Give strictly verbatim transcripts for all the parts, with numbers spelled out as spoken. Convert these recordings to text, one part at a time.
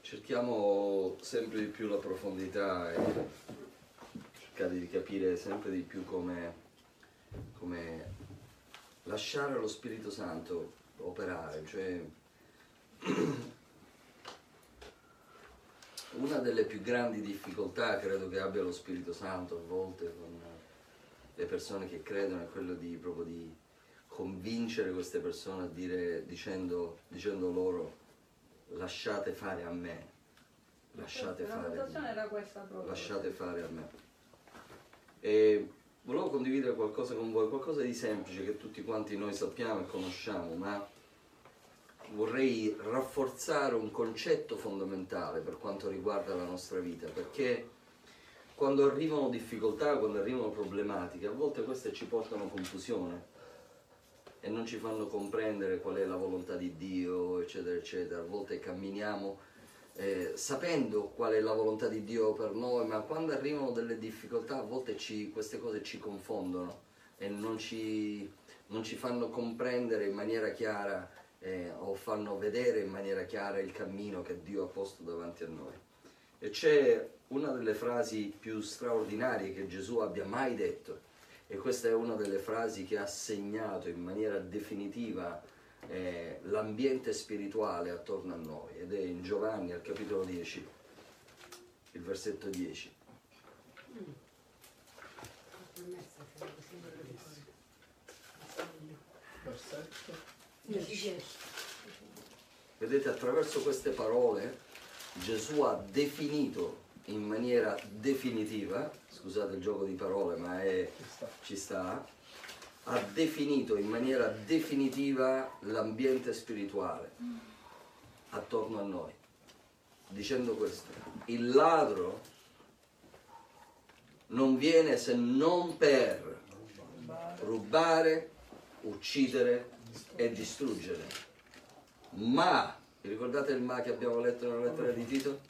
cerchiamo sempre di più la profondità e cercare di capire sempre di più come, come lasciare lo Spirito Santo operare. Cioè, una delle più grandi difficoltà credo che abbia lo Spirito Santo a volte con le persone che credono è quello di proprio di convincere queste persone a dire, dicendo, dicendo loro: lasciate fare a me, lasciate fare a me, era questa proprio. lasciate fare a me. E volevo condividere qualcosa con voi, qualcosa di semplice che tutti quanti noi sappiamo e conosciamo, ma vorrei rafforzare un concetto fondamentale per quanto riguarda la nostra vita, perché quando arrivano difficoltà, quando arrivano problematiche, a volte queste ci portano confusione e non ci fanno comprendere qual è la volontà di Dio, eccetera, eccetera. A volte camminiamo eh, sapendo qual è la volontà di Dio per noi, ma quando arrivano delle difficoltà a volte ci, queste cose ci confondono e non ci, non ci fanno comprendere in maniera chiara eh, o fanno vedere in maniera chiara il cammino che Dio ha posto davanti a noi. E c'è una delle frasi più straordinarie che Gesù abbia mai detto, e questa è una delle frasi che ha segnato in maniera definitiva eh, l'ambiente spirituale attorno a noi, ed è in Giovanni al capitolo dieci, il versetto dieci. Vedete, attraverso queste parole Gesù ha definito in maniera definitiva, scusate il gioco di parole, ma è, ci sta, ha definito in maniera definitiva l'ambiente spirituale attorno a noi, dicendo questo: il ladro non viene se non per rubare, uccidere e distruggere. Ma, vi ricordate il ma che abbiamo letto nella lettera di Tito?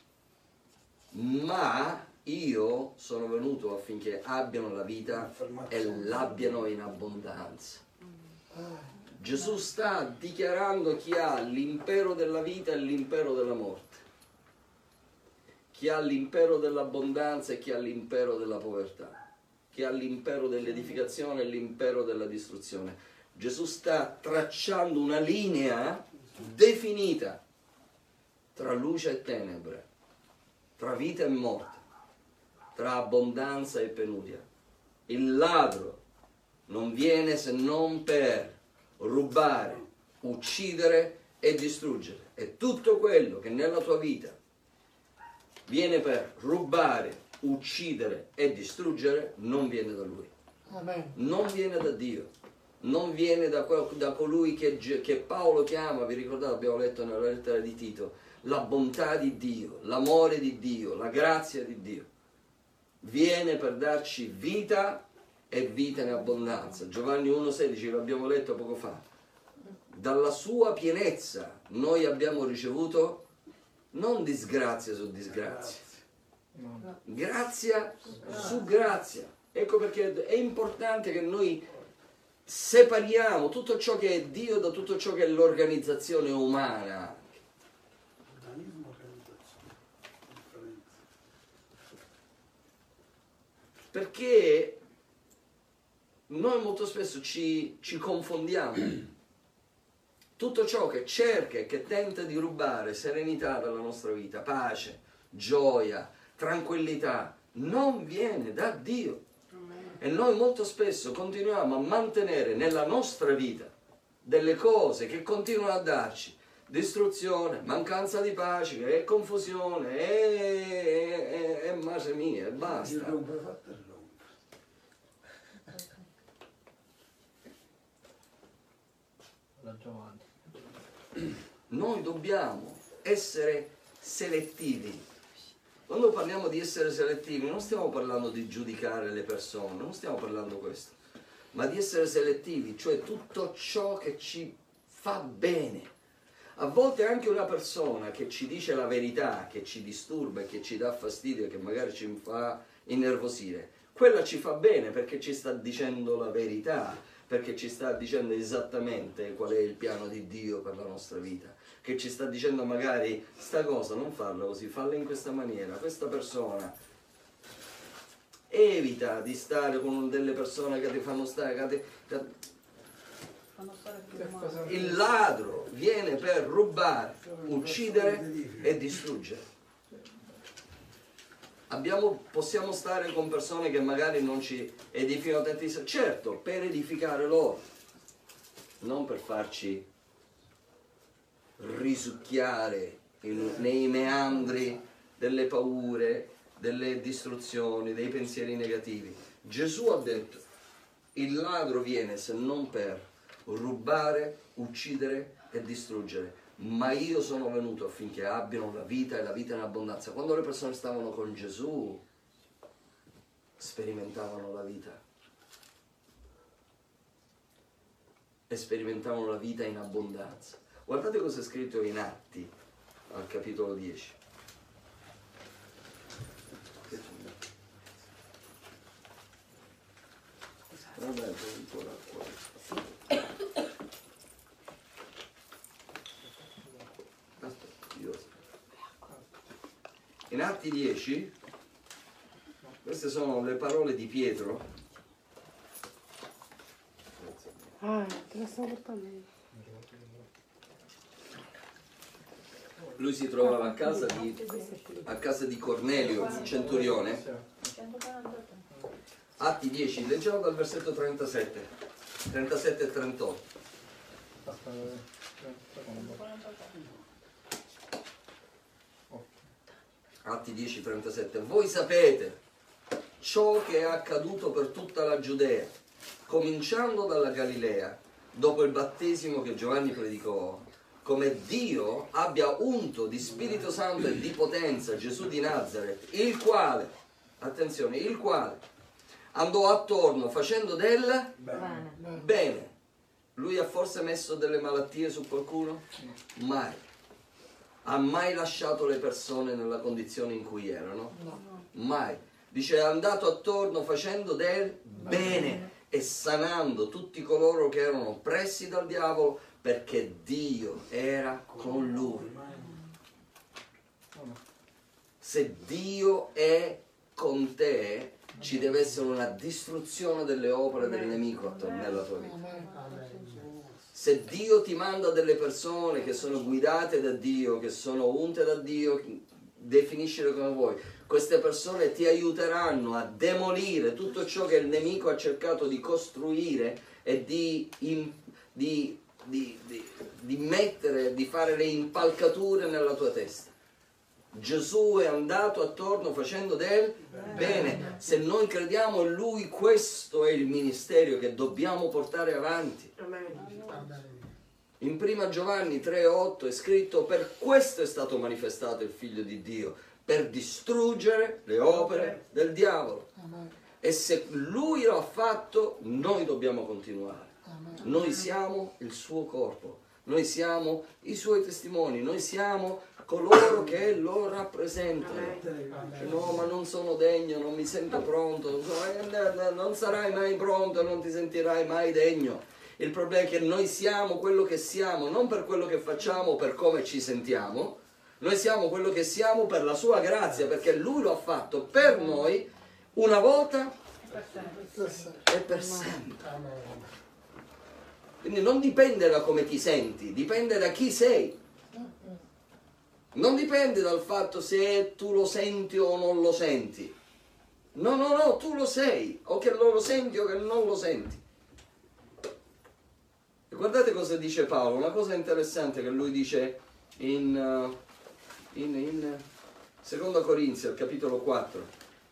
Ma io sono venuto affinché abbiano la vita e l'abbiano in abbondanza. Gesù sta dichiarando chi ha l'impero della vita e l'impero della morte, chi ha l'impero dell'abbondanza e chi ha l'impero della povertà, chi ha l'impero dell'edificazione e l'impero della distruzione. Gesù sta tracciando una linea definita tra luce e tenebre, tra vita e morte, tra abbondanza e penuria. Il ladro non viene se non per rubare, uccidere e distruggere. E tutto quello che nella tua vita viene per rubare, uccidere e distruggere non viene da Lui. Amen. Non viene da Dio. Non viene da, da colui che, che Paolo chiama, vi ricordate, abbiamo letto nella lettera di Tito, la bontà di Dio, l'amore di Dio, la grazia di Dio. Viene per darci vita e vita in abbondanza. Giovanni uno sedici, l'abbiamo letto poco fa. Dalla sua pienezza noi abbiamo ricevuto non disgrazia su disgrazia, grazia su grazia. Ecco perché è importante che noi separiamo tutto ciò che è Dio da tutto ciò che è l'organizzazione umana. Perché noi molto spesso ci, ci confondiamo. Tutto ciò che cerca e che tenta di rubare serenità dalla nostra vita, pace, gioia, tranquillità, non viene da Dio. E noi molto spesso continuiamo a mantenere nella nostra vita delle cose che continuano a darci distruzione, mancanza di pace, e confusione, e, e, e mase mie, e basta. Noi dobbiamo essere selettivi. Quando parliamo di essere selettivi non stiamo parlando di giudicare le persone, non stiamo parlando di questo, ma di essere selettivi, cioè tutto ciò che ci fa bene. A volte anche una persona che ci dice la verità, che ci disturba e che ci dà fastidio e che magari ci fa innervosire, quella ci fa bene perché ci sta dicendo la verità, perché ci sta dicendo esattamente qual è il piano di Dio per la nostra vita. che ci sta dicendo magari sta cosa non farla così, falla in questa maniera. Questa persona evita di stare con delle persone che ti fanno stare, che ti, che... fanno stare più male. Il ladro viene per rubare, uccidere e distruggere. Abbiamo, possiamo stare con persone che magari non ci edificano tantissimo, certo, per edificare loro, non per farci risucchiare in, nei meandri delle paure, delle distruzioni, dei pensieri negativi. Gesù ha detto: il ladro viene se non per rubare, uccidere e distruggere, ma io sono venuto affinché abbiano la vita e la vita in abbondanza. Quando le persone stavano con Gesù sperimentavano la vita e sperimentavano la vita in abbondanza. Guardate cosa è scritto in Atti al capitolo dieci. Vabbè, un po' d'acqua. In Atti dieci, queste sono le parole di Pietro. Ah, te la stavo portando. Lui si trovava a casa di, a casa di Cornelio, il centurione. Atti dieci, leggiamo dal versetto trentasette, trentasette e trentotto. Atti dieci, trentasette. Voi sapete ciò che è accaduto per tutta la Giudea, cominciando dalla Galilea, dopo il battesimo che Giovanni predicò, come Dio abbia unto di Spirito Santo e di potenza Gesù di Nazaret, il quale, attenzione, il quale andò attorno facendo del Bene. bene. Lui ha forse messo delle malattie su qualcuno? Mai. Ha mai lasciato le persone nella condizione in cui erano? No. Mai. Dice: è andato attorno facendo del bene e sanando tutti coloro che erano oppressi dal diavolo, perché Dio era con lui. Se Dio è con te, ci deve essere una distruzione delle opere del nemico attorno alla tua vita. Se Dio ti manda delle persone che sono guidate da Dio, che sono unte da Dio, definiscile come vuoi, queste persone ti aiuteranno a demolire tutto ciò che il nemico ha cercato di costruire e di, in, di, di, di, di mettere, di fare le impalcature nella tua testa. Gesù è andato attorno facendo del bene. Se noi crediamo in Lui, questo è il ministero che dobbiamo portare avanti. In prima Giovanni tre otto è scritto: per questo è stato manifestato il Figlio di Dio, per distruggere le opere del diavolo. E se Lui lo ha fatto, noi dobbiamo continuare. Noi siamo il suo corpo, noi siamo i suoi testimoni, noi siamo coloro che lo rappresentano. No, ma non sono degno, non mi sento pronto. Non, so, non sarai mai pronto, non ti sentirai mai degno. Il problema è che noi siamo quello che siamo, non per quello che facciamo, per come ci sentiamo. Noi siamo quello che siamo per la sua grazia, perché Lui lo ha fatto per noi una volta e per sempre. Quindi non dipende da come ti senti, dipende da chi sei. Non dipende dal fatto se tu lo senti o non lo senti. No, no, no, tu lo sei, o che lo senti o che non lo senti. E guardate cosa dice Paolo, una cosa interessante che lui dice in, in, in seconda Corinzi, al capitolo quattro.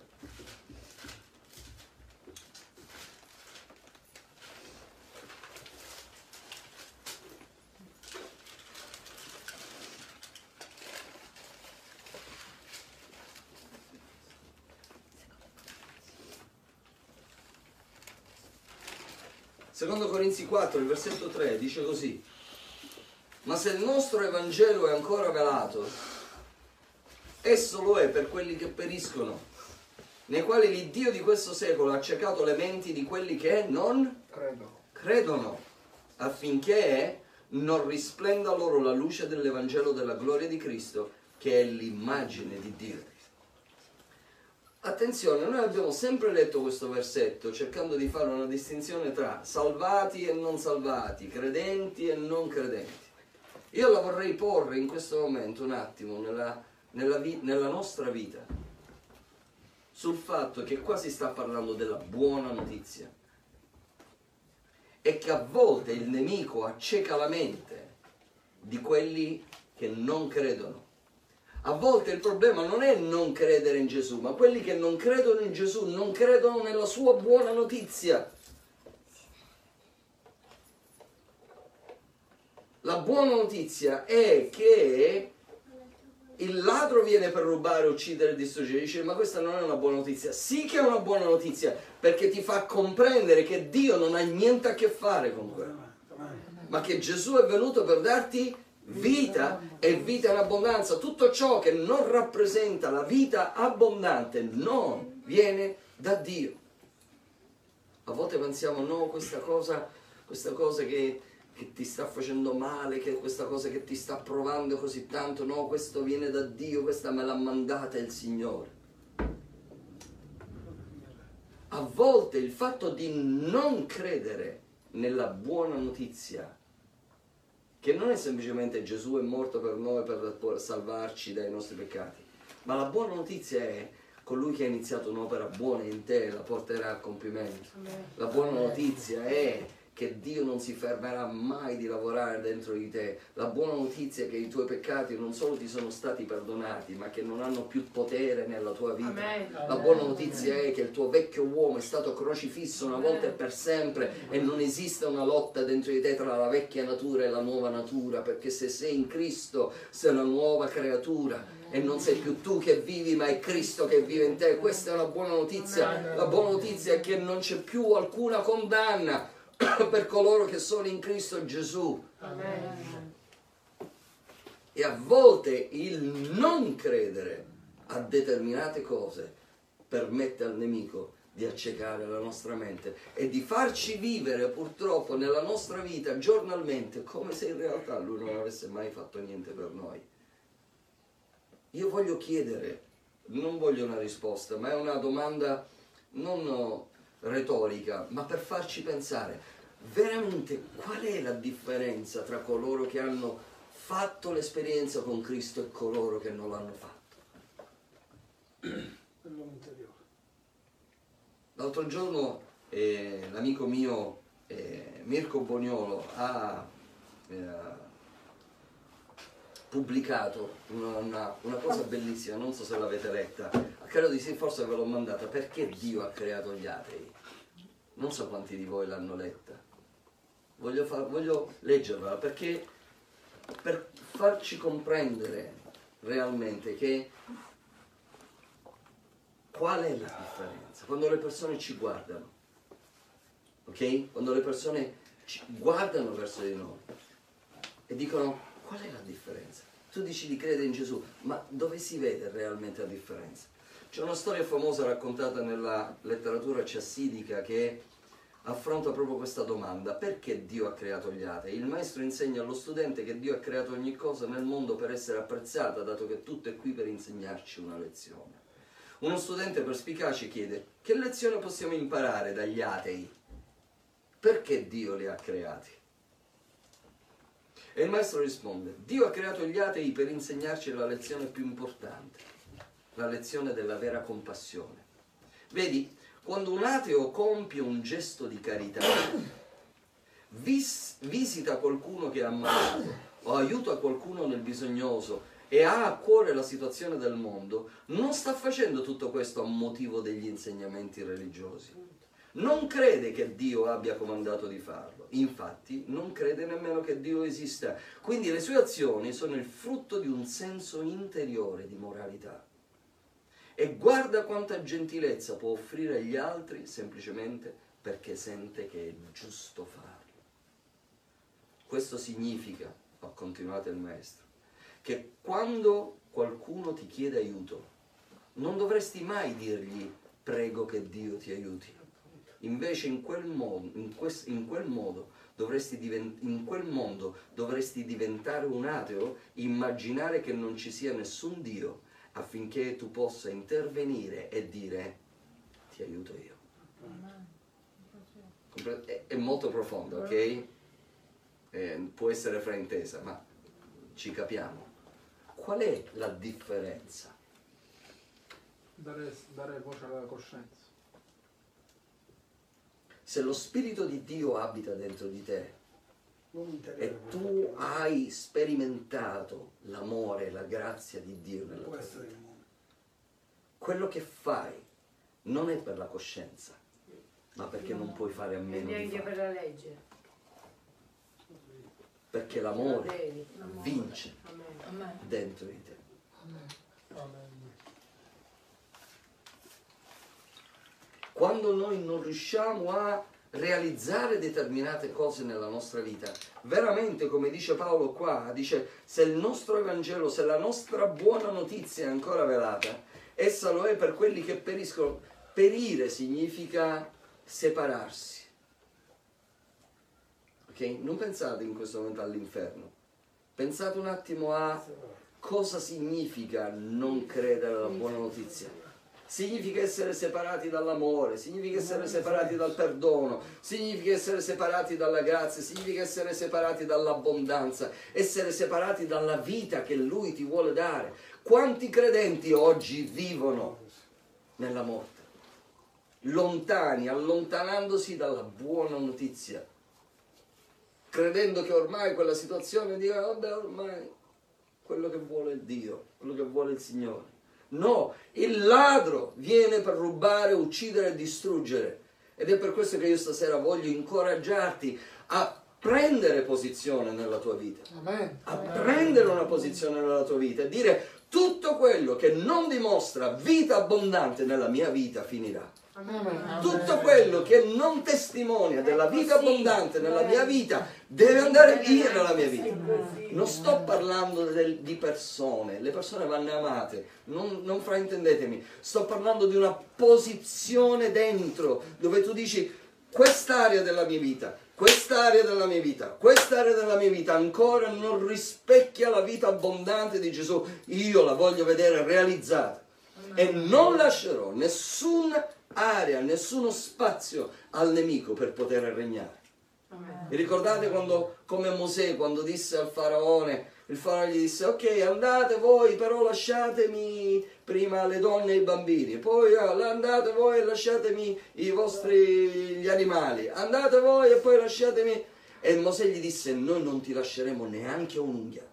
Secondo Corinzi quattro, il versetto tre, dice così: ma se il nostro Evangelo è ancora velato, esso lo è per quelli che periscono, nei quali l'Iddio di questo secolo ha accecato le menti di quelli che non Credo. credono, affinché non risplenda loro la luce dell'Evangelo della gloria di Cristo, che è l'immagine di Dio. Attenzione, noi abbiamo sempre letto questo versetto cercando di fare una distinzione tra salvati e non salvati, credenti e non credenti. Io la vorrei porre in questo momento un attimo nella, nella, vi, nella nostra vita sul fatto che qua si sta parlando della buona notizia e che a volte il nemico acceca la mente di quelli che non credono. A volte il problema non è non credere in Gesù, ma quelli che non credono in Gesù non credono nella sua buona notizia. La buona notizia è che il ladro viene per rubare, uccidere e distruggere. Dice, ma questa non è una buona notizia. Sì che è una buona notizia, perché ti fa comprendere che Dio non ha niente a che fare con quello, ma che Gesù è venuto per darti vita e vita in abbondanza. Tutto ciò che non rappresenta la vita abbondante non viene da Dio. A volte pensiamo, no, questa cosa, questa cosa che, che ti sta facendo male, che questa cosa che ti sta provando così tanto, no, questo viene da Dio, questa me l'ha mandata il Signore. A volte il fatto di non credere nella buona notizia, che non è semplicemente Gesù è morto per noi per salvarci dai nostri peccati, ma la buona notizia è colui che ha iniziato un'opera buona in te la porterà a compimento. La buona notizia è che Dio non si fermerà mai di lavorare dentro di te. La buona notizia è che i tuoi peccati non solo ti sono stati perdonati, ma che non hanno più potere nella tua vita. Amen. La buona notizia è che il tuo vecchio uomo è stato crocifisso una volta e per sempre e non esiste una lotta dentro di te tra la vecchia natura e la nuova natura, perché se sei in Cristo sei una nuova creatura e non sei più tu che vivi, ma è Cristo che vive in te. Questa è una buona notizia. La buona notizia è che non c'è più alcuna condanna per coloro che sono in Cristo Gesù. Amen. E a volte il non credere a determinate cose permette al nemico di accecare la nostra mente e di farci vivere purtroppo nella nostra vita giornalmente come se in realtà lui non avesse mai fatto niente per noi. Io voglio chiedere, non voglio una risposta, ma è una domanda non retorica, ma per farci pensare veramente qual è la differenza tra coloro che hanno fatto l'esperienza con Cristo e coloro che non l'hanno fatto. L'altro giorno eh, l'amico mio eh, Mirko Boniolo ha eh, pubblicato una, una, una cosa bellissima, non so se l'avete letta, credo di sì, forse ve l'ho mandata, perché Dio ha creato gli atei. Non so quanti di voi l'hanno letta. Voglio, far, voglio leggerla perché per farci comprendere realmente che qual è la differenza quando le persone ci guardano, ok? Quando le persone ci guardano verso di noi e dicono qual è la differenza? Tu dici di credere in Gesù, ma dove si vede realmente la differenza? C'è una storia famosa raccontata nella letteratura chassidica che affronta proprio questa domanda: perché Dio ha creato gli atei? Il maestro insegna allo studente che Dio ha creato ogni cosa nel mondo per essere apprezzata, dato che tutto è qui per insegnarci una lezione. Uno studente perspicace chiede: che lezione possiamo imparare dagli atei? Perché Dio li ha creati? E il maestro risponde: Dio ha creato gli atei per insegnarci la lezione più importante, la lezione della vera compassione. Vedi, quando un ateo compie un gesto di carità, vis- visita qualcuno che ha ammalato o aiuta qualcuno nel bisognoso e ha a cuore la situazione del mondo, non sta facendo tutto questo a motivo degli insegnamenti religiosi. Non crede che Dio abbia comandato di farlo, infatti non crede nemmeno che Dio esista. Quindi le sue azioni sono il frutto di un senso interiore di moralità. E guarda quanta gentilezza può offrire agli altri semplicemente perché sente che è giusto farlo. Questo significa, ha continuato il maestro, che quando qualcuno ti chiede aiuto, non dovresti mai dirgli prego che Dio ti aiuti. Invece in quel modo, in quest, in quel modo dovresti divent- in quel mondo dovresti diventare un ateo, immaginare che non ci sia nessun Dio affinché tu possa intervenire e dire ti aiuto io. È, è molto profondo, ok? Eh, può essere fraintesa, ma ci capiamo. Qual è la differenza? Dare, dare voce alla coscienza. Se lo Spirito di Dio abita dentro di te e tu hai sperimentato l'amore e la grazia di Dio nella tua vita, quello che fai non è per la coscienza, ma perché non puoi fare a meno di neanche per fare. la legge. Perché l'amore vince Amen. dentro di te. Quando noi non riusciamo a realizzare determinate cose nella nostra vita, veramente, come dice Paolo qua, dice: se il nostro Evangelo, se la nostra buona notizia è ancora velata, essa lo è per quelli che periscono. Perire significa separarsi. Ok? Non pensate in questo momento all'inferno. Pensate un attimo a cosa significa non credere alla buona notizia. Significa essere separati dall'amore, significa essere separati dal perdono, significa essere separati dalla grazia, significa essere separati dall'abbondanza, essere separati dalla vita che Lui ti vuole dare. Quanti credenti oggi vivono nella morte? Lontani, allontanandosi dalla buona notizia, credendo che ormai quella situazione dica: vabbè, ormai quello che vuole Dio, quello che vuole il Signore. No, il ladro viene per rubare, uccidere e distruggere. Ed è per questo che io stasera voglio incoraggiarti a prendere posizione nella tua vita. Amen. A prendere una posizione nella tua vita e dire: tutto quello che non dimostra vita abbondante nella mia vita finirà. Amen. Tutto quello che non testimonia della vita abbondante nella mia vita deve andare via dalla mia vita. Non sto parlando del, di persone, le persone vanno amate, non, non fraintendetemi. Sto parlando di una posizione dentro dove tu dici: quest'area della mia vita, quest'area della mia vita, quest'area della mia vita ancora non rispecchia la vita abbondante di Gesù. Io la voglio vedere realizzata e non lascerò nessuna area, nessuno spazio al nemico per poter regnare. Amen. Vi ricordate quando, come Mosè, quando disse al faraone, il faraone gli disse: ok, andate voi, però lasciatemi prima le donne e i bambini, poi andate voi e lasciatemi i vostri gli animali, andate voi e poi lasciatemi. E Mosè gli disse: noi non ti lasceremo neanche un'unghia,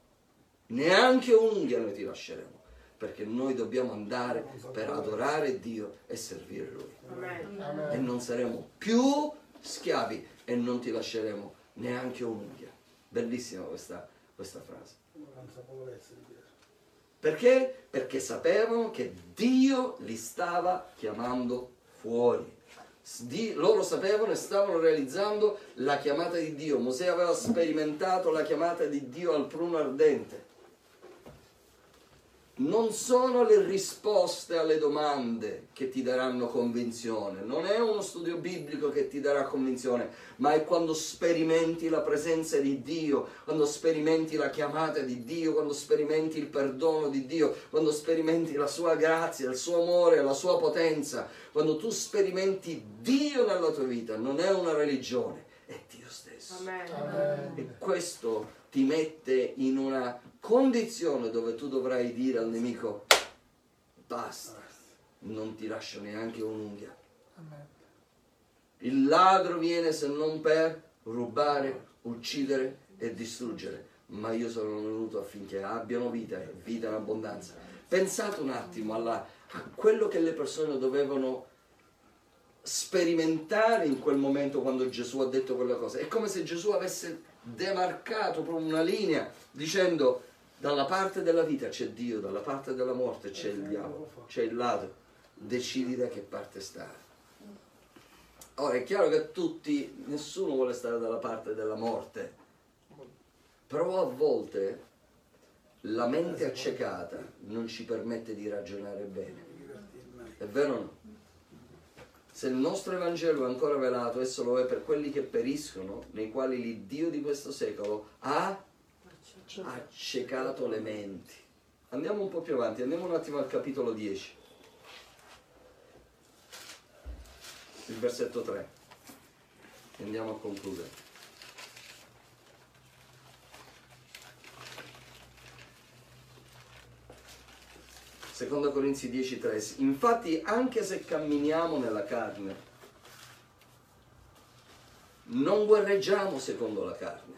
neanche un'unghia noi ti lasceremo, perché noi dobbiamo andare per adorare Dio e servire Lui. Amen. E non saremo più schiavi e non ti lasceremo neanche un'unghia. Bellissima questa, questa frase. Perché? Perché sapevano che Dio li stava chiamando fuori. Di, loro sapevano e stavano realizzando la chiamata di Dio. Mosè aveva sperimentato la chiamata di Dio al pruno ardente. Non sono le risposte alle domande che ti daranno convinzione, non è uno studio biblico che ti darà convinzione, ma è quando sperimenti la presenza di Dio, quando sperimenti la chiamata di Dio, quando sperimenti il perdono di Dio, quando sperimenti la sua grazia, il suo amore, la sua potenza, quando tu sperimenti Dio nella tua vita. Non è una religione, è Dio stesso. Amen. Amen. E questo ti mette in una condizione dove tu dovrai dire al nemico: basta, non ti lascio neanche un'unghia. Amen. Il ladro viene se non per rubare, uccidere e distruggere, ma io sono venuto affinché abbiano vita e vita in abbondanza. Pensate un attimo alla, a quello che le persone dovevano sperimentare in quel momento quando Gesù ha detto quella cosa. È come se Gesù avesse demarcato proprio una linea dicendo: dalla parte della vita c'è Dio, dalla parte della morte c'è il diavolo, c'è il ladro, decidi da che parte stare. Ora è chiaro che tutti, nessuno vuole stare dalla parte della morte, però a volte la mente accecata non ci permette di ragionare bene, è vero o no? Se il nostro Evangelo è ancora velato, esso lo è per quelli che periscono, nei quali l'Iddio di questo secolo ha accecato le menti. Andiamo un po' più avanti, andiamo un attimo al capitolo dieci, il versetto tre, e andiamo a concludere. Seconda Corinzi dieci tre. Infatti, anche se camminiamo nella carne, non guerreggiamo secondo la carne.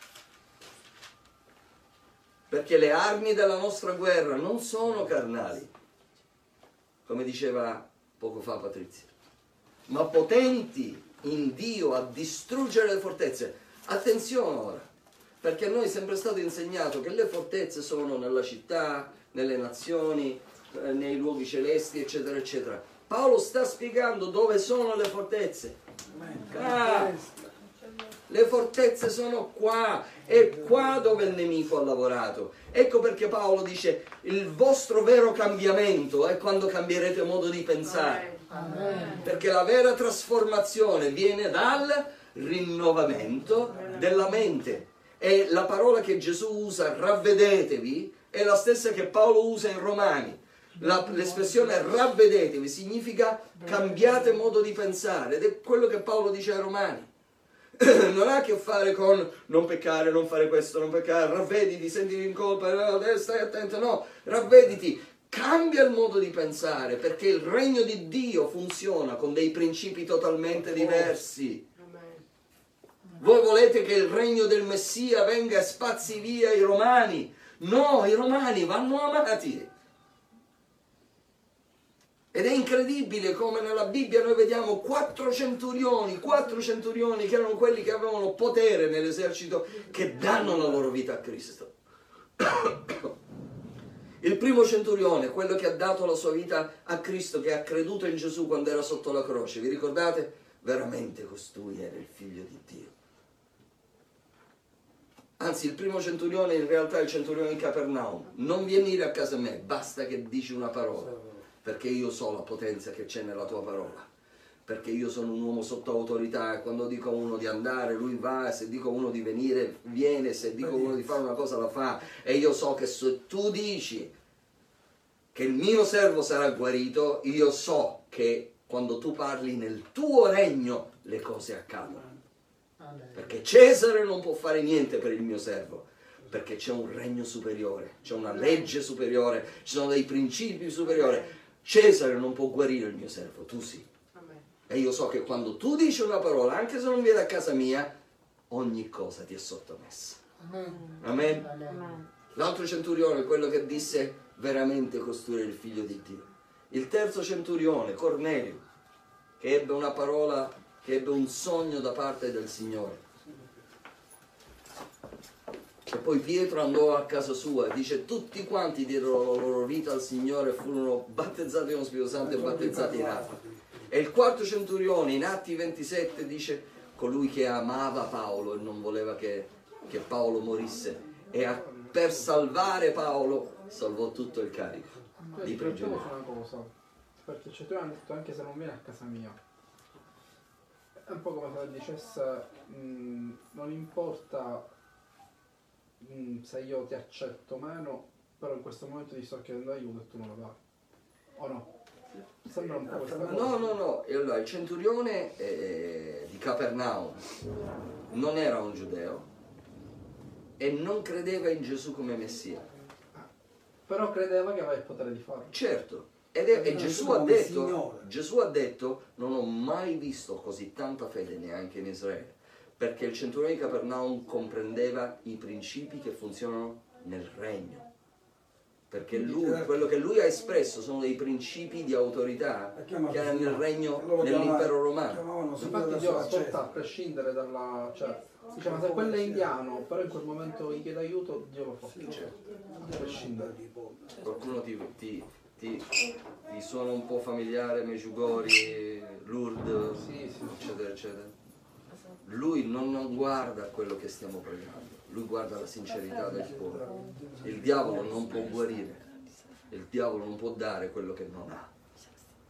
Perché le armi della nostra guerra non sono carnali, come diceva poco fa Patrizia, ma potenti in Dio a distruggere le fortezze. Attenzione ora, perché a noi è sempre stato insegnato che le fortezze sono nella città, nelle nazioni, eh, nei luoghi celesti, eccetera, eccetera. Paolo sta spiegando dove sono le fortezze. Ah, le fortezze sono qua, è qua dove il nemico ha lavorato. Ecco perché Paolo dice: il vostro vero cambiamento è quando cambierete modo di pensare. Amen. Perché la vera trasformazione viene dal rinnovamento della mente. E la parola che Gesù usa, ravvedetevi, è la stessa che Paolo usa in Romani. La, l'espressione ravvedetevi significa cambiate modo di pensare, ed è quello che Paolo dice ai Romani. Non ha a che fare con non peccare, non fare questo, non peccare, ravvediti, sentiti in colpa, stai attento, no, ravvediti, cambia il modo di pensare, perché il regno di Dio funziona con dei principi totalmente diversi. Voi volete che il regno del Messia venga e spazzi via i romani? No, i romani vanno amati. Ed è incredibile come nella Bibbia noi vediamo quattro centurioni, quattro centurioni che erano quelli che avevano potere nell'esercito, che danno la loro vita a Cristo. Il primo centurione, quello che ha dato la sua vita a Cristo, che ha creduto in Gesù quando era sotto la croce, vi ricordate? Veramente costui era il figlio di Dio. Anzi, il primo centurione in realtà è il centurione in Capernaum. Non venire a casa mia, basta che dici una parola, perché io so la potenza che c'è nella tua parola, perché io sono un uomo sotto autorità e quando dico a uno di andare lui va, e se dico a uno di venire viene, se dico a uno di fare una cosa la fa, e io so che se tu dici che il mio servo sarà guarito, io so che quando tu parli nel tuo regno le cose accadono, perché Cesare non può fare niente per il mio servo, perché c'è un regno superiore, c'è una legge superiore, ci sono dei principi superiori. Cesare non può guarire il mio servo, tu sì. Amen. E io so che quando tu dici una parola, anche se non viene a casa mia, ogni cosa ti è sottomessa. Amen. Amen? Amen. L'altro centurione è quello che disse veramente costui il figlio di Dio. Il terzo centurione, Cornelio, che ebbe una parola, che ebbe un sogno da parte del Signore. E poi Pietro andò a casa sua e dice: tutti quanti diedero la loro vita al Signore e furono battezzati nello Spirito Santo e battezzati in acqua. E il quarto centurione in Atti ventisette dice: colui che amava Paolo e non voleva che, che Paolo morisse, e a, per salvare Paolo salvò tutto il carico di Riflettevo prigionieri. su una cosa, perché c'è tu hanno detto anche se non viene a casa mia. È un po' come se dicesse mh, non importa mh, se io ti accetto o meno, però in questo momento ti sto chiedendo aiuto e tu non lo dai. O no? Sembra un po' questa cosa. No, no, no, e allora, il centurione eh, di Capernaum non era un giudeo e non credeva in Gesù come Messia. Però credeva che aveva il potere di farlo. Certo, ed è, e No, Gesù come ha detto, Signore. Gesù ha detto, non ho mai visto così tanta fede neanche in Israele, perché il centurione di Capernaum comprendeva i principi che funzionano nel regno. Perché lui, quello che lui ha espresso sono dei principi di autorità che erano nel regno, nell'impero romano. Infatti Dio ascolta a prescindere dalla... cioè, dice, ma se quello è indiano, però in quel momento gli chiede aiuto, Dio lo fa. A prescindere. Qualcuno ti, ti, ti, ti suona un po' familiare, Medjugorje, Lourdes, Sì, sì. eccetera, eccetera. Lui non, non guarda quello che stiamo pregando, lui guarda la sincerità del cuore. Il diavolo non può guarire, il diavolo non può dare quello che non ha.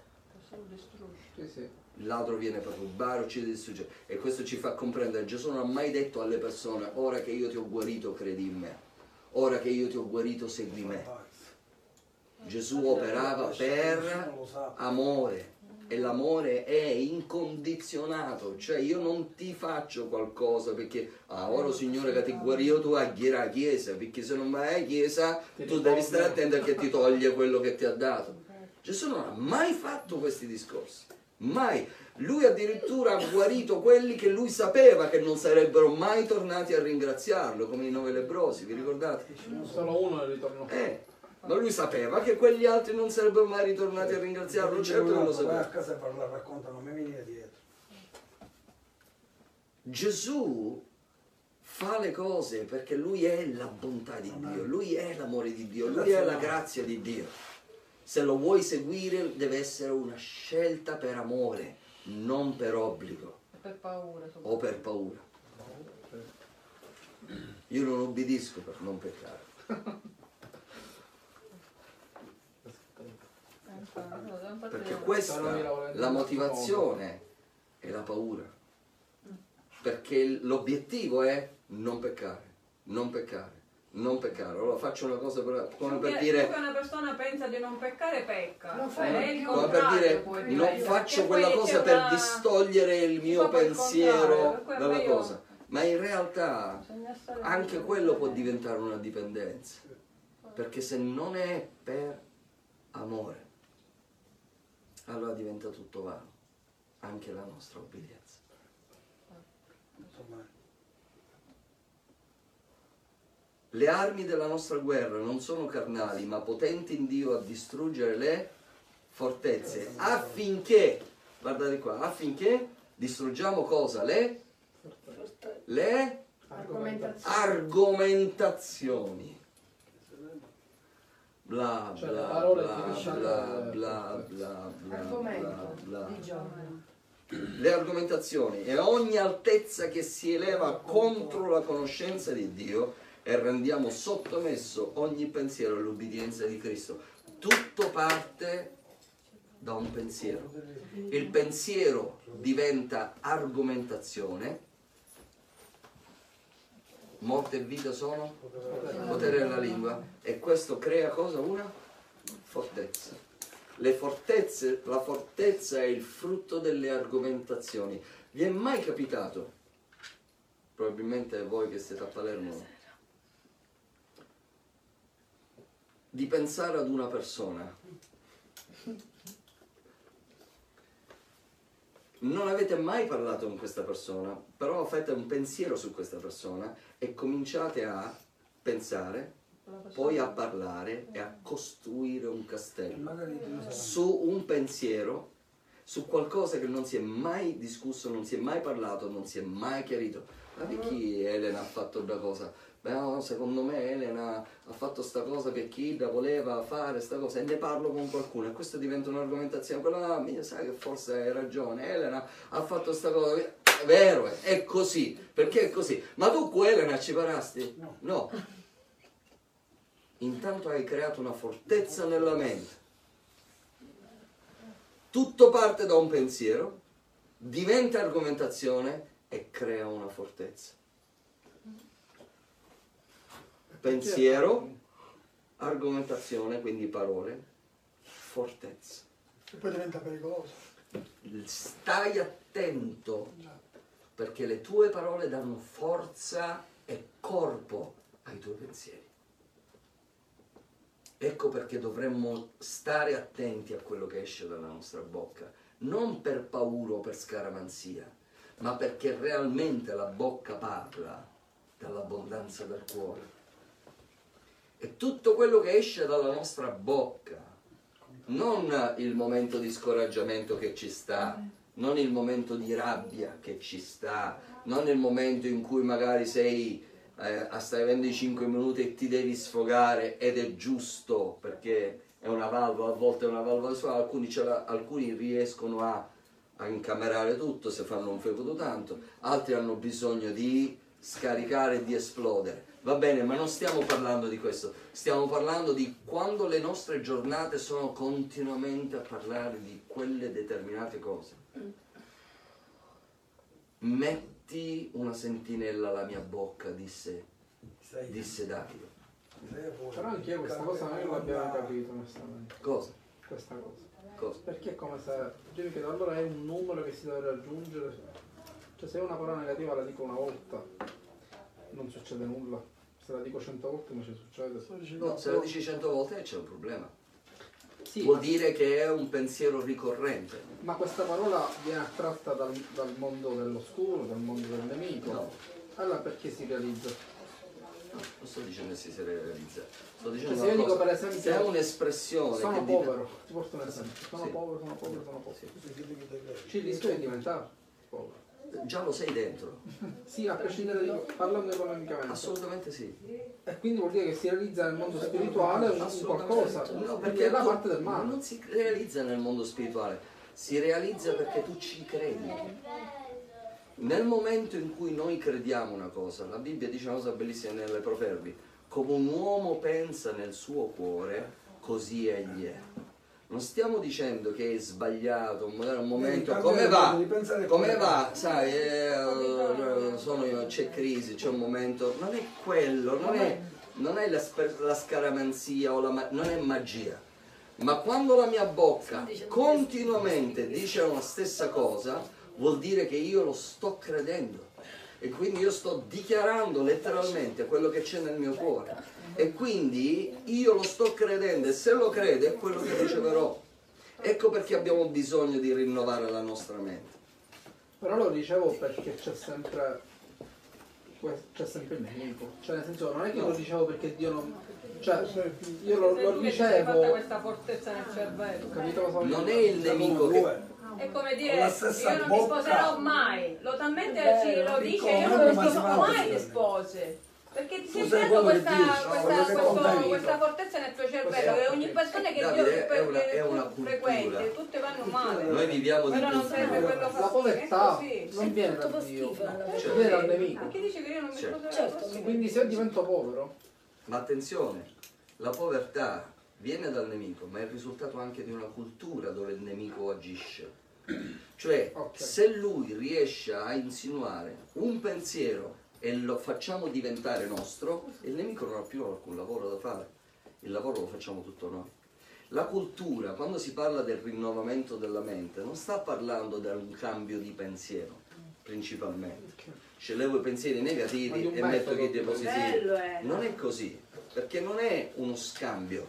solo distrugge. Sì, sì. Il ladro viene per rubare, uccidere e distruggere. E questo ci fa comprendere, Gesù non ha mai detto alle persone, ora che io ti ho guarito credi in me, ora che io ti ho guarito segui me. Gesù operava per amore e l'amore è incondizionato, cioè io non ti faccio qualcosa perché ah, ora Signore che ti guario tu vai a chiesa, perché se non vai a chiesa tu devi stare attento che ti toglie quello che ti ha dato. Gesù non ha mai fatto questi discorsi, mai. Lui addirittura ha guarito quelli che lui sapeva che non sarebbero mai tornati a ringraziarlo, come i nove lebbrosi, vi ricordate? Solo uno ne ritornò. Eh, ma lui sapeva che quegli altri non sarebbero mai ritornati a ringraziarlo, certo che lo Vai a sapeva. casa e parla, racconta, non mi venire dietro. Gesù fa le cose perché lui è la bontà di Dio, lui è l'amore di Dio, lui è la grazia di Dio. Se lo vuoi seguire deve essere una scelta per amore, non per obbligo Per paura. o per paura. Io non obbedisco per non peccare. Perché questa, la motivazione è la paura. Perché l'obiettivo è non peccare, non peccare, non peccare. Allora faccio una cosa per, come per dire... Se una persona pensa di non peccare, pecca. Non Cioè, fai è il come per contrario, dire poi, non perché faccio poi quella c'è cosa per una- distogliere il mio proprio il pensiero contrario, per dalla quello io- cosa. Ma in realtà Bisogna stare anche molto quello può attenti. diventare una dipendenza. Perché se non è per amore, allora diventa tutto vano, anche la nostra obbedienza. Insomma, Le armi della nostra guerra non sono carnali, ma potenti in Dio a distruggere le fortezze, affinché, guardate qua, affinché distruggiamo cosa? Le, le Argomentazione. argomentazioni. Bla Cioè, bla le parole bla finisce bla alle bla bla bla Argomento bla bla. di giorno. Le argomentazioni e ogni altezza che si eleva contro la conoscenza di Dio e rendiamo sottomesso ogni pensiero all'obbedienza di Cristo. Tutto parte da un pensiero. Il pensiero diventa argomentazione. Morte e vita sono potere della lingua e questo crea cosa? Una fortezza. Le fortezze, la fortezza è il frutto delle argomentazioni. Vi è mai capitato, probabilmente voi che siete a Palermo, di pensare ad una persona, non avete mai parlato con questa persona, però fate un pensiero su questa persona e cominciate a pensare, poi a parlare e a costruire un castello magari tu lo sai. su un pensiero, su qualcosa che non si è mai discusso, non si è mai parlato, non si è mai chiarito. Ma di chi Elena ha fatto una cosa? Beh, no, secondo me Elena ha fatto sta cosa perché Ida voleva fare sta cosa e ne parlo con qualcuno e questo diventa un'argomentazione. Quella, ah, mia, sai che forse hai ragione, Elena ha fatto sta cosa, è vero, è così, perché è così. Ma tu con Elena ci parasti? No. No. Intanto hai creato una fortezza nella mente. Tutto parte da un pensiero, diventa argomentazione e crea una fortezza. Pensiero, argomentazione, quindi parole, fortezza. E poi diventa pericoloso. Stai attento perché le tue parole danno forza e corpo ai tuoi pensieri. Ecco perché dovremmo stare attenti a quello che esce dalla nostra bocca, non per paura o per scaramanzia, ma perché realmente la bocca parla dall'abbondanza del cuore. E tutto quello che esce dalla nostra bocca, non il momento di scoraggiamento che ci sta, non il momento di rabbia che ci sta, non il momento in cui magari sei, eh, stai avendo i cinque minuti e ti devi sfogare ed è giusto perché è una valvola, a volte è una valvola sola, alcuni, ce l'ha- alcuni riescono a, a incamerare tutto se fanno un fecodo tanto, altri hanno bisogno di scaricare e di esplodere. Va bene, ma non stiamo parlando di questo, stiamo parlando di quando le nostre giornate sono continuamente a parlare di quelle determinate cose. Metti una sentinella alla mia bocca, disse, Sei- disse Davide. sei pure. Però anche io questa cosa non l'abbiamo capito onestamente. Cosa? Questa cosa. Cosa? Perché è come se. Io mi chiedo, allora è un numero che si deve raggiungere. Cioè se io una parola negativa la dico una volta, non succede nulla. Se la dico cento volte non ci succede. No, se la dici cento volte c'è un problema. Sì, Vuol ma, dire che è un pensiero ricorrente. ma questa parola viene attratta dal, dal mondo dell'oscuro, dal mondo del nemico. No. Allora perché si realizza? No, non sto dicendo che si realizza. Sto Cioè, dicendo se una io dico cosa. per esempio Se è un'espressione sono che dica- povero, ti porto un esempio. Sono Sì. povero, sono povero, sono povero. Sì. Ci rischio di diventare povero. Già lo sei dentro. Sì, a prescindere di parlando economicamente. Assolutamente sì. E quindi vuol dire che si realizza nel mondo spirituale un, un Assolutamente. qualcosa. No, perché è la tu- parte del male. non si realizza nel mondo spirituale, si realizza perché tu ci credi. Nel momento in cui noi crediamo una cosa, la Bibbia dice una cosa bellissima nelle Proverbi, come un uomo pensa nel suo cuore, così egli è. Non stiamo dicendo che è sbagliato, magari un momento, Devi come cambiare va? modo di pensare e Come come va? Sai, eh, sono io, c'è crisi, c'è un momento, non è quello, non è, non è la, sper- la scaramanzia o la ma- non è magia. Ma quando la mia bocca continuamente dice una stessa cosa, vuol dire che io lo sto credendo. E quindi io sto dichiarando letteralmente quello che c'è nel mio cuore. E quindi io lo sto credendo e se lo credo è quello che riceverò. Ecco perché abbiamo bisogno di rinnovare la nostra mente. Però lo dicevo perché c'è sempre que- c'è sempre il nemico. Cioè nel senso non è che lo dicevo perché Dio non. Cioè io lo, Sei lo tu che ti sei fatta dicevo. questa fortezza nel cervello. Capito cosa voglio Non dire? è il nemico che... Due. È come Con dire, la stessa io non mi bocca. sposerò mai. Lo talmente ci lo dice, piccolo, io ma non mi come si sposerò fa? mai le spose. Perché ti sei Tu sei creato quello che questa, dici, no? questa, Quello che questo- contamina. questa fortezza nel tuo cervello, Questo- che ogni persona che Davide, Dio è una- è tu una cultura. frequenti, tutte vanno male. Noi viviamo di Però non serve cultura. quello La povertà è così. non viene tutto da fa Dio, schifo, la cioè, viene dal Ma nemico. chi dice che io non mi Certo. sposerò? Certo. Quindi se io divento povero, Ma attenzione, la povertà viene dal nemico, ma è il risultato anche di una cultura dove il nemico agisce. Cioè, Ok. se lui riesce a insinuare un pensiero e lo facciamo diventare nostro, il nemico non ha più alcun lavoro da fare. Il lavoro lo facciamo tutto noi. La cultura, quando si parla del rinnovamento della mente, non sta parlando di un cambio di pensiero, principalmente. Scelgo i pensieri Ma negativi di un e metto metodo. quelli positivi. Bello è. Non è così, perché non è uno scambio,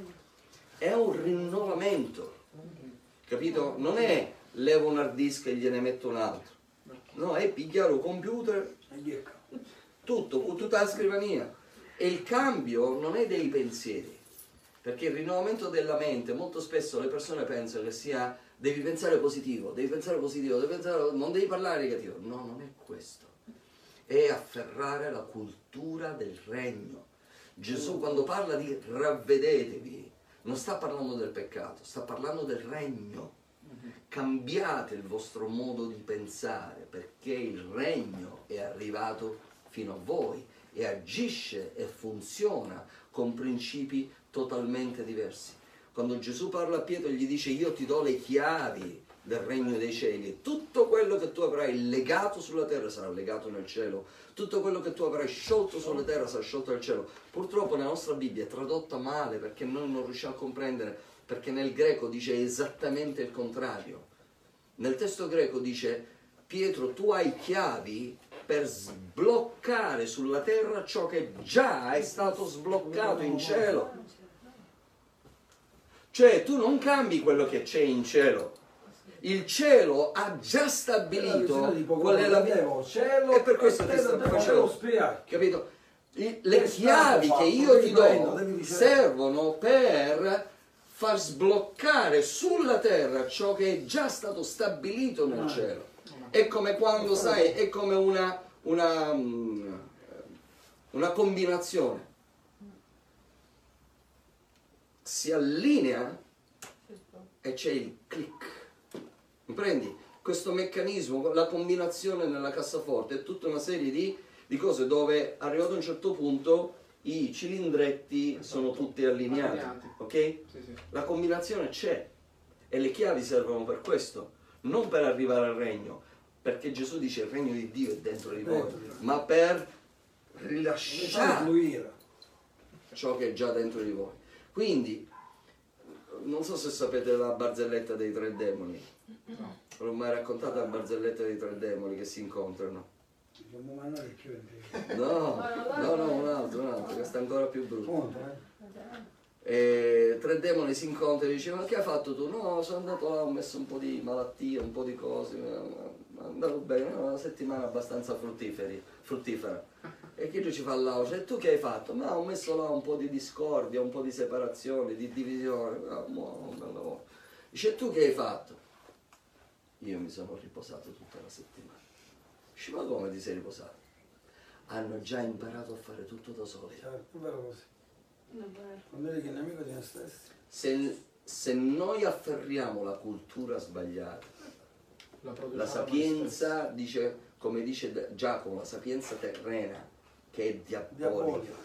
è un rinnovamento, capito? Non è levo un hard disk e gliene metto un altro, no, è pigliare un computer, E gliecca. tutto, con tutta la scrivania. E il cambio non è dei pensieri, perché il rinnovamento della mente, molto spesso le persone pensano che sia devi pensare positivo, devi pensare positivo, devi pensare, non devi parlare negativo. No, non è questo. È afferrare la cultura del regno. Gesù quando parla di ravvedetevi, non sta parlando del peccato, sta parlando del regno. Cambiate il vostro modo di pensare perché il regno è arrivato fino a voi e agisce e funziona con principi totalmente diversi. Quando Gesù parla a Pietro gli dice io ti do le chiavi del regno dei cieli, tutto quello che tu avrai legato sulla terra sarà legato nel cielo, tutto quello che tu avrai sciolto sulla terra sarà sciolto nel cielo. Purtroppo nella nostra Bibbia è tradotta male perché noi non riusciamo a comprendere, perché nel greco dice esattamente il contrario. Nel testo greco dice Pietro tu hai chiavi per sbloccare sulla terra ciò che già è stato sbloccato in cielo. Cioè tu non cambi quello che c'è in cielo. Il cielo ha già stabilito qual è la vita. Cielo E per questo ti terra, sto devo facendo. spiegare. Capito? I- Le È chiavi stato che fatto, io devi ti prendere, do devi ricevere. servono per far sbloccare sulla terra ciò che è già stato stabilito nel cielo. È come quando, sai, è come una, una, mm, una combinazione. Si allinea e c'è il click. Comprendi? Questo meccanismo, la combinazione nella cassaforte è tutta una serie di, di cose dove arrivato a un certo punto i cilindretti sono tutti allineati, Allineati. ok? Sì, sì. La combinazione c'è e le chiavi servono per questo, non per arrivare al regno, perché Gesù dice il regno di Dio è dentro di voi, Dentro di voi. ma per Lasciare rilasciare fluire. ciò che è già dentro di voi. Quindi, non so se sapete la barzelletta dei tre demoni. Non l'ho mai raccontata la barzelletta dei tre demoni che si incontrano. Dobbiamo mandare più in più. No, no, no, un altro, un altro, che sta ancora più brutto. Punto, eh? E tre demoni si incontrano e dicono: ma che hai fatto tu? No, sono andato là, ho messo un po' di malattie, un po' di cose, è andato bene, è una settimana abbastanza fruttiferi, fruttifera. E chi ci fa là? E tu che hai fatto? Ma ho messo là un po' di discordia, un po' di separazione, di divisione. Ah, buono, un bel lavoro. Dice: tu che hai fatto? Io mi sono riposato tutta la settimana. Dice: ma come ti sei riposato? Hanno già imparato a fare tutto da soli. Certo, è vero così. Quando vedi che è nemico di noi stessi. Se, se noi afferriamo la cultura sbagliata, La, produciamo la noi sapienza, dice, come dice Giacomo, la sapienza terrena, che è diabolica, Diabolico.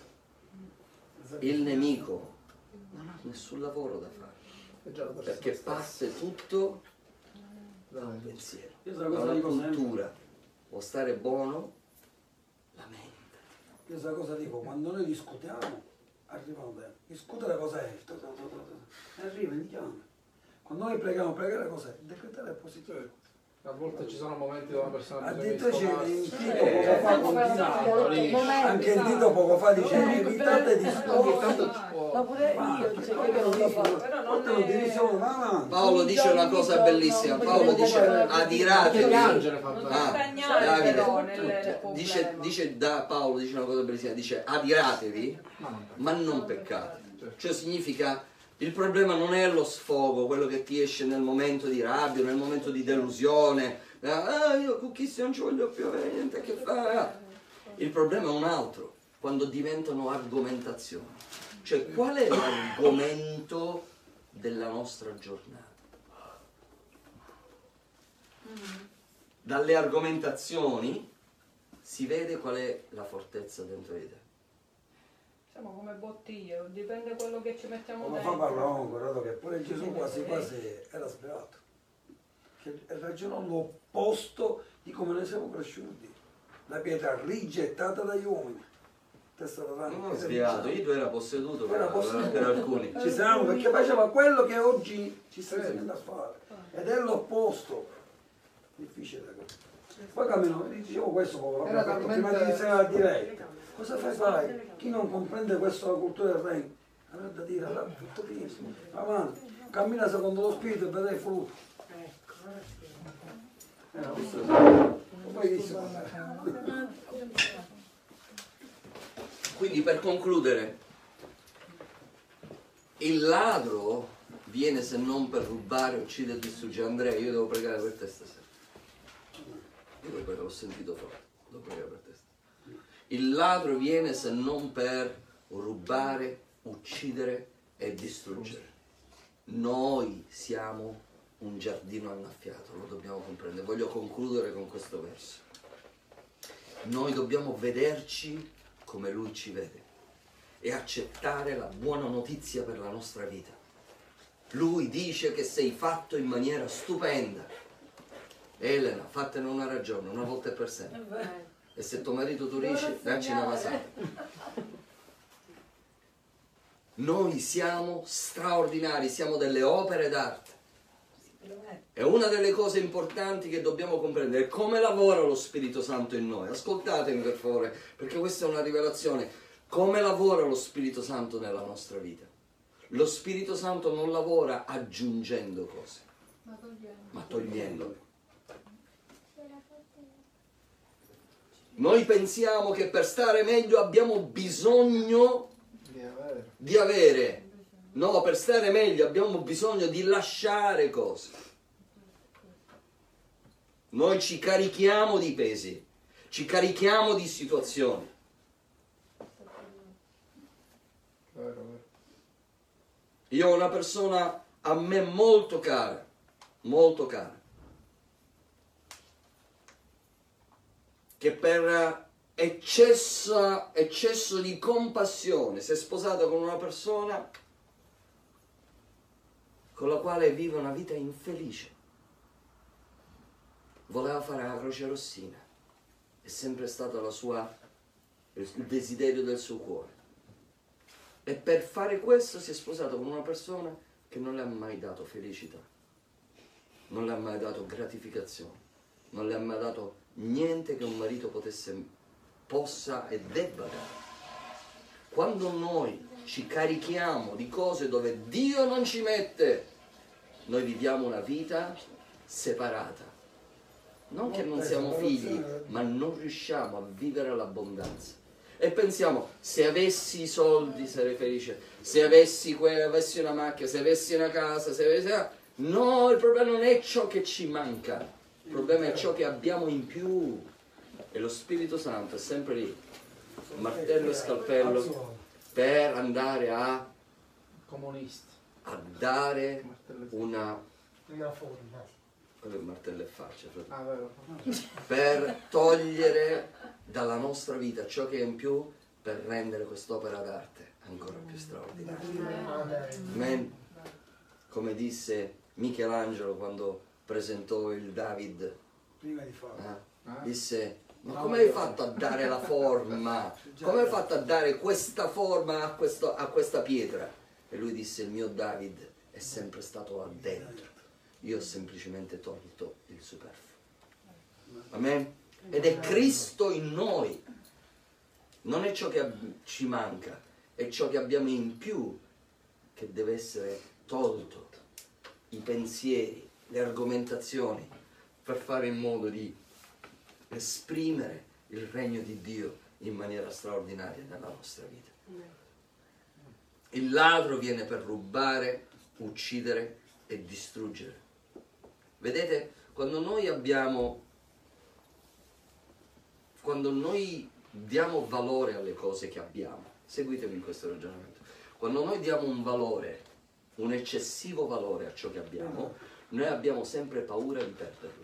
il nemico non ha nessun lavoro da fare, stessi. È già la persona perché stessa. parte tutto da un Veramente. pensiero, Io da so cosa una dico sempre. cultura. Può stare buono la mente. Io so cosa dico, quando noi discutiamo, arrivano bene. Discutere cos'è? Ta, ta, ta, ta, ta. E arriva, indichiamo. Quando noi preghiamo, pregare cos'è? Decretare è positivo. A volte ci sono momenti dove una persona ha bisogno di Addirittura c'è sfogarsi. il Tito poco fa continua. Anche il Tito poco fa dice evitate di Ogni discutere. tanto ci può. Ma pure io, dice che non lo fa. Però non Portano è... divisione, ma avanti. Paolo dice una cosa bellissima, Paolo dice Anche adiratevi. piangere fa Non bene. Ah, stagnare Davide, però nel dice, problema. dice da Paolo dice una cosa bellissima, dice adiratevi Ma non ma non peccate. Cioè significa, il problema non è lo sfogo, quello che ti esce nel momento di rabbia, nel momento di delusione. Ah, io con chi non ci voglio più avere niente a che fare. Il problema è un altro, quando diventano argomentazioni. Cioè, qual è l'argomento della nostra giornata? Dalle argomentazioni si vede qual è la fortezza dentro di te. Siamo come bottiglie, dipende quello che ci mettiamo Ma fa dentro. parlare guardato che pure Gesù quasi quasi era svelato. Che ragionò l'opposto di come noi siamo cresciuti. La pietra rigettata dagli uomini. Testa da rana. Non ho sviato, io era posseduto per, Era posseduto. per alcuni. Ci siamo perché faceva quello che oggi ci sta insegnando a fare. Ed è l'opposto. Difficile da capire. Poi cammino, dicevo questo poco Era fa, prima talmente- di iniziare la diretta. Cosa fai fai? Chi non comprende questa la cultura del regno? Avrà da dire, allora, tutto pieno. Avanti. Cammina secondo lo spirito e vedrai frutto. Eh, questo è poi dice, Quindi per concludere, il ladro viene se non per rubare, uccidere e distruggere. Andrea, io devo pregare per te stasera. Io devo pregare, l'ho sentito forte, devo pregare per te stasera. Il ladro viene se non per rubare, uccidere e distruggere. Noi siamo un giardino annaffiato, lo dobbiamo comprendere. Voglio concludere con questo verso. Noi dobbiamo vederci come Lui ci vede e accettare la buona notizia per la nostra vita. Lui dice che sei fatto in maniera stupenda. Elena, fattene una ragione, una volta e per sempre. E se tuo marito tu dici, dacci una vasata. Noi siamo straordinari, siamo delle opere d'arte. È una delle cose importanti che dobbiamo comprendere, è come lavora lo Spirito Santo in noi. Ascoltatemi per favore, perché questa è una rivelazione. Come lavora lo Spirito Santo nella nostra vita? Lo Spirito Santo non lavora aggiungendo cose, ma togliendole. Noi pensiamo che per stare meglio abbiamo bisogno Di avere. di avere. No, per stare meglio abbiamo bisogno di lasciare cose. Noi ci carichiamo di pesi, ci carichiamo di situazioni. Vero, vero. Io ho una persona a me molto cara, molto cara, che per eccesso, eccesso di compassione, si è sposato con una persona con la quale vive una vita infelice. Voleva fare la Croce Rossina, è sempre stato la sua, il desiderio del suo cuore. E per fare questo si è sposato con una persona che non le ha mai dato felicità, non le ha mai dato gratificazione, non le ha mai dato niente che un marito potesse, possa e debba dare. Quando noi ci carichiamo di cose dove Dio non ci mette, noi viviamo una vita separata. Non che non siamo figli, ma non riusciamo a vivere l'abbondanza. E pensiamo, se avessi i soldi sarei felice, se avessi, que- avessi una macchina, se avessi una casa, se avessi... No, il problema non è ciò che ci manca, il problema è ciò che abbiamo in più. E lo Spirito Santo è sempre lì, martello e scalpello, per andare a, Comunisti. a dare Martello e- una... Una forma. quello è il martello e faccia, fratello. Ah, vero. Per togliere dalla nostra vita ciò che è in più, per rendere quest'opera d'arte ancora più straordinaria. Amen. Amen. Come disse Michelangelo quando presentò il David, Prima di farlo. eh, Ah. disse: ma come hai fatto a dare la forma? Come hai fatto a dare questa forma a, questo- a questa pietra? E lui disse: il mio David è sempre stato là dentro, io ho semplicemente tolto il superfluo. Amen. Ed è Cristo in noi, non è ciò che ab- ci manca, è ciò che abbiamo in più che deve essere tolto. I pensieri, le argomentazioni, per fare in modo di esprimere il regno di Dio in maniera straordinaria nella nostra vita. Il ladro viene per rubare, uccidere e distruggere. Vedete, quando noi abbiamo, quando noi diamo valore alle cose che abbiamo, seguitemi in questo ragionamento, quando noi diamo un valore, un eccessivo valore a ciò che abbiamo, noi abbiamo sempre paura di perderlo.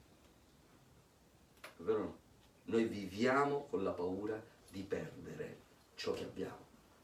È vero o no? Noi viviamo con la paura di perdere ciò che abbiamo.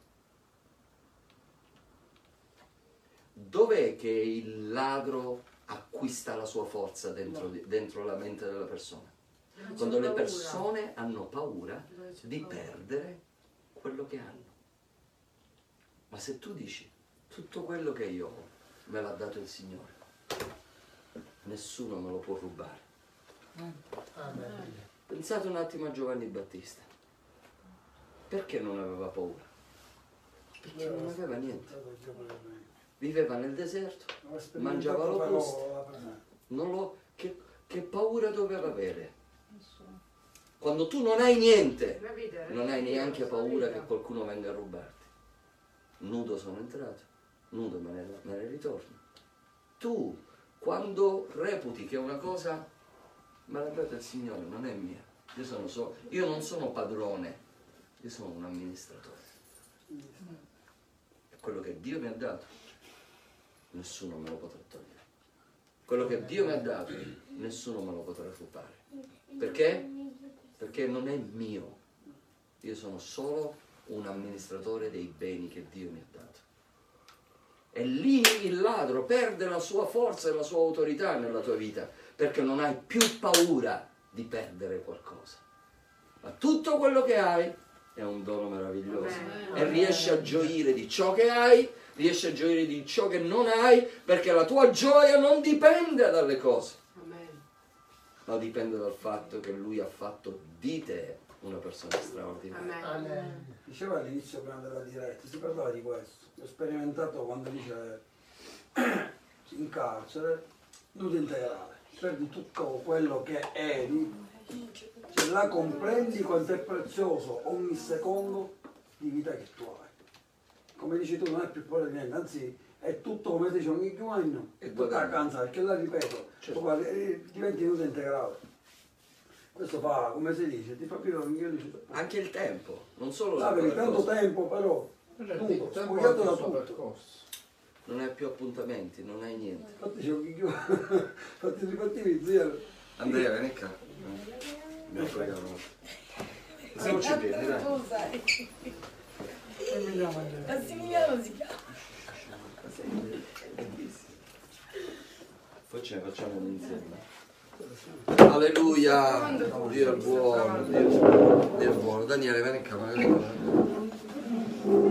Dov'è che il ladro acquista la sua forza dentro, di- dentro la mente della persona? Quando le persone hanno paura di perdere quello che hanno. Ma se tu dici, tutto quello che io ho me l'ha dato il Signore, nessuno me lo può rubare. Amen. Pensate un attimo a Giovanni Battista. Perché non aveva paura? Perché non aveva niente. Viveva nel deserto, mangiava locuste. Non lo, che, che paura doveva avere? Quando tu non hai niente, non hai neanche paura che qualcuno venga a rubarti. Nudo sono entrato, nudo me ne, me ne ritorno. Tu, quando reputi che una cosa me l'ha data il Signore, non è mia, io, sono so, io non sono padrone, io sono un amministratore. E quello che Dio mi ha dato, nessuno me lo potrà togliere. Quello che Dio mi ha dato, nessuno me lo potrà rubare. Perché? Perché non è mio. Io sono solo un amministratore dei beni che Dio mi ha dato. E lì il ladro perde la sua forza e la sua autorità nella tua vita, perché non hai più paura di perdere qualcosa. Ma tutto quello che hai è un dono meraviglioso. E riesci a gioire di ciò che hai, riesci a gioire di ciò che non hai, perché la tua gioia non dipende dalle cose, ma dipende dal fatto che Lui ha fatto di te una persona straordinaria. Amen. Diceva all'inizio prima della diretta, si parlava di questo. Ho sperimentato quando dice in carcere, nudo integrale, perdi tutto quello che eri, cioè là comprendi quanto è prezioso ogni secondo di vita che tu hai. Come dici tu, non è più paura di niente, anzi è tutto come si dice ogni anno, è tutta la canza, perché là ripeto, Certo. tu guardi, eh, diventi nudo integrale. Questo fa, come si dice, ti fa più Anche il tempo, non solo la Avevi tanto cosa. tempo, però Il tutto, tempo spogliato anche da il suo tutto. percorso. Non hai più appuntamenti, non hai niente. Infatti c'è un chiuso, infatti rifativi zero. Andrea, vieni qua. Mi ho fregato. Se non ci credi, dai. Tu sai. Come mi chiama lei? Massimiliano si chiama. Poi ce ne facciamo insieme. Alleluia! Dio è buono, Dio, Dio è buono. Daniele, vieni qua, vieni qua.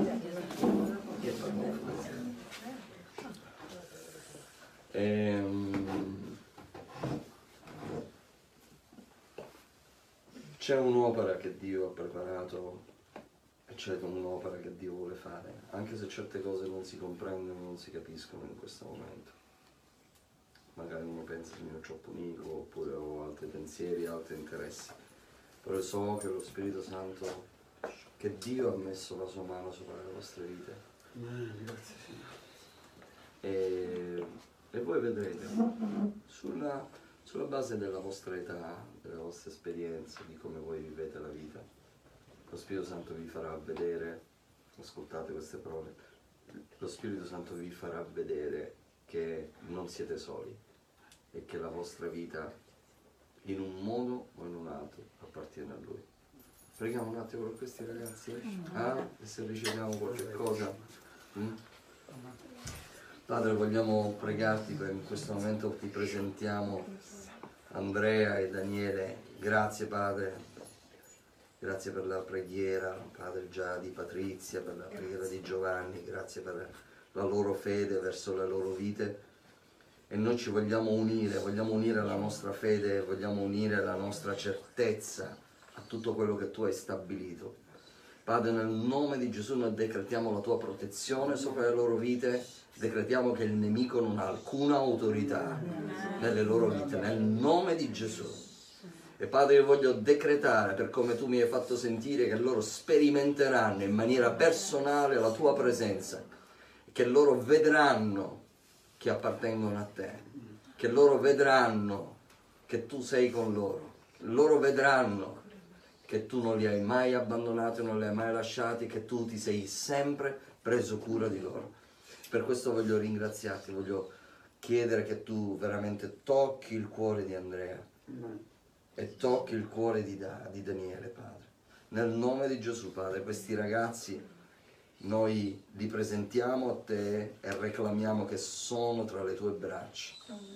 Ehm, C'è un'opera che Dio ha preparato e c'è un'opera che Dio vuole fare, anche se certe cose non si comprendono, non si capiscono in questo momento. Magari uno pensa che io ho troppo unico, oppure ho altri pensieri, altri interessi. Però so che lo Spirito Santo, che Dio ha messo la sua mano sopra le vostre vite. Grazie Signore. E, e voi vedrete, sulla, sulla base della vostra età, della vostra esperienza, di come voi vivete la vita, lo Spirito Santo vi farà vedere, ascoltate queste parole, lo Spirito Santo vi farà vedere che non siete soli e che la vostra vita in un modo o in un altro appartiene a Lui. Preghiamo un attimo per questi ragazzi, ah? E se riceviamo qualche cosa. Mm? Padre, vogliamo pregarti per in questo momento ti presentiamo Andrea e Daniele. Grazie Padre, grazie per la preghiera, Padre, già di Patrizia, per la preghiera di Giovanni, grazie per la loro fede verso le loro vite. E noi ci vogliamo unire, vogliamo unire la nostra fede, vogliamo unire la nostra certezza a tutto quello che tu hai stabilito. Padre, nel nome di Gesù noi decretiamo la tua protezione sopra le loro vite, decretiamo che il nemico non ha alcuna autorità nelle loro vite, nel nome di Gesù. E Padre, io voglio decretare, per come tu mi hai fatto sentire, che loro sperimenteranno in maniera personale la tua presenza, che loro vedranno che appartengono a te, che loro vedranno che tu sei con loro, loro vedranno che tu non li hai mai abbandonati, non li hai mai lasciati, che tu ti sei sempre preso cura di loro. Per questo voglio ringraziarti, voglio chiedere che tu veramente tocchi il cuore di Andrea e tocchi il cuore di, da, di Daniele, Padre. Nel nome di Gesù, Padre, questi ragazzi noi li presentiamo a te e reclamiamo che sono tra le tue braccia.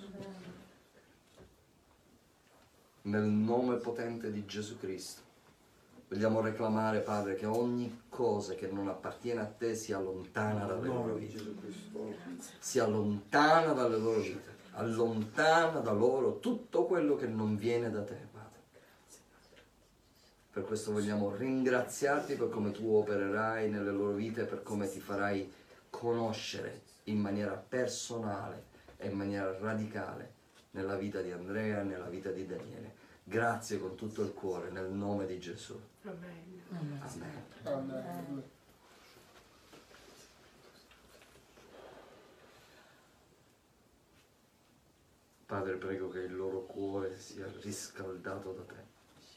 Nel nome potente di Gesù Cristo. Vogliamo reclamare, Padre, che ogni cosa che non appartiene a te sia lontana dalle loro vite. Sia lontana dalle loro vite. Allontana da loro tutto quello che non viene da te, Padre. Per questo vogliamo ringraziarti per come tu opererai nelle loro vite, per come ti farai conoscere in maniera personale e in maniera radicale nella vita di Andrea e nella vita di Daniele. Grazie con tutto il cuore, nel nome di Gesù. Amen. Amen. Amen. Padre, prego che il loro cuore sia riscaldato da te.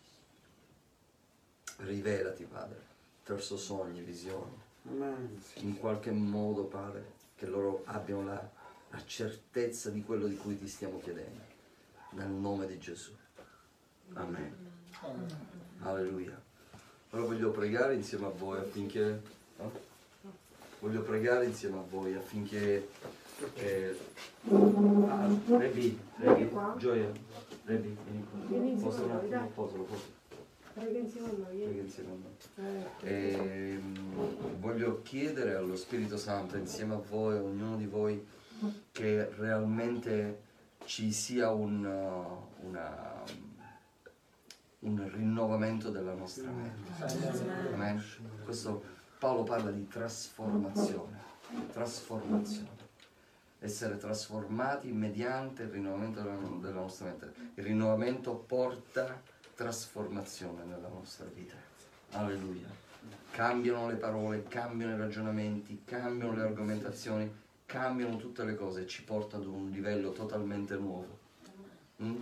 Rivelati, Padre, attraverso sogni, visioni. In qualche modo, Padre, che loro abbiano la, la certezza di quello di cui ti stiamo chiedendo. Nel nome di Gesù. Amen. Alleluia. Ora voglio pregare insieme a voi affinché... no? Voglio pregare insieme a voi affinché... Eh, ah, Rebi, Rebi, Gioia, Rebi, vieni qua. Posso un attimo? Posso, lo posso. Prega insieme a noi. Prega insieme a noi. E, voglio chiedere allo Spirito Santo insieme a voi, a ognuno di voi, che realmente ci sia un, una, un rinnovamento della nostra mente. Amen. Questo Paolo parla di trasformazione, trasformazione. Essere trasformati mediante il rinnovamento della, della nostra mente. Il rinnovamento porta trasformazione nella nostra vita. Alleluia. Cambiano le parole, cambiano i ragionamenti, cambiano le argomentazioni, cambiano tutte le cose e ci portano ad un livello totalmente nuovo. Mm?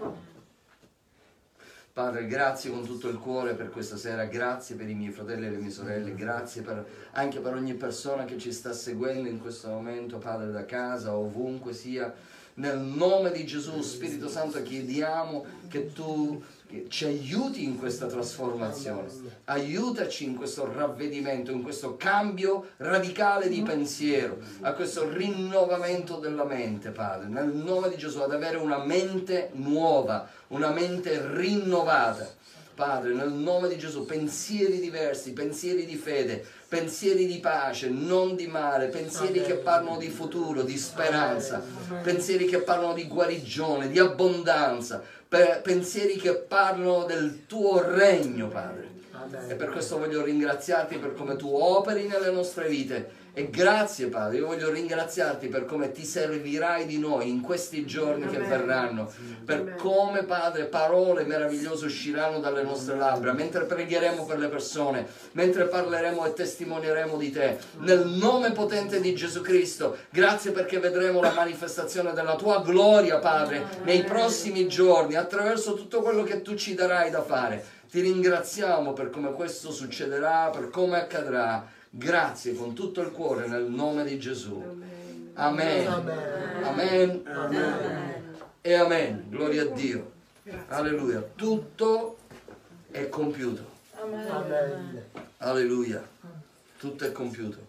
Padre, grazie con tutto il cuore per questa sera, grazie per i miei fratelli e le mie sorelle, grazie per, anche per ogni persona che ci sta seguendo in questo momento, Padre, da casa, ovunque sia, Nel nome di Gesù, Spirito Santo, chiediamo che tu ci aiuti in questa trasformazione, aiutaci in questo ravvedimento, in questo cambio radicale di pensiero, a questo rinnovamento della mente, Padre, nel nome di Gesù, ad avere una mente nuova, una mente rinnovata. Padre, nel nome di Gesù, pensieri diversi, pensieri di fede, pensieri di pace, non di male, pensieri che parlano di futuro, di speranza, pensieri che parlano di guarigione, di abbondanza, pensieri che parlano del tuo regno, Padre. E per questo voglio ringraziarti per come tu operi nelle nostre vite. E grazie, Padre, io voglio ringraziarti per come ti servirai di noi in questi giorni che verranno, per come, Padre, parole meravigliose usciranno dalle nostre labbra, mentre pregheremo per le persone, mentre parleremo e testimonieremo di te, nel nome potente di Gesù Cristo. Grazie perché vedremo la manifestazione della tua gloria, Padre, nei prossimi giorni, attraverso tutto quello che tu ci darai da fare. Ti ringraziamo per come questo succederà, per come accadrà. Grazie con tutto il cuore nel nome di Gesù. Amen. Amen. Amen. Amen. E amen. Gloria a Dio. Alleluia. Tutto è compiuto. Amen. Alleluia. Tutto è compiuto.